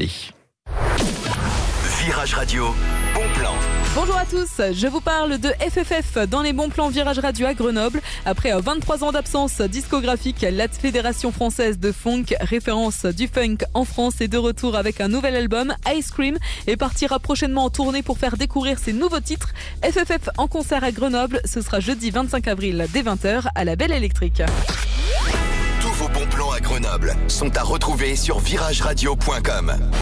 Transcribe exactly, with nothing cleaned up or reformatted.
installés. Virage Radio, bon plan. Bonjour à tous, je vous parle de F F F dans les bons plans Virage Radio à Grenoble. Après vingt-trois ans d'absence discographique, la Fédération française de funk, référence du funk en France, est de retour avec un nouvel album, Ice Cream, et partira prochainement en tournée pour faire découvrir ses nouveaux titres. F F F en concert à Grenoble, ce sera jeudi vingt-cinq avril dès vingt heures à la Belle Électrique. Tous vos bons plans à Grenoble sont à retrouver sur virage radio point com.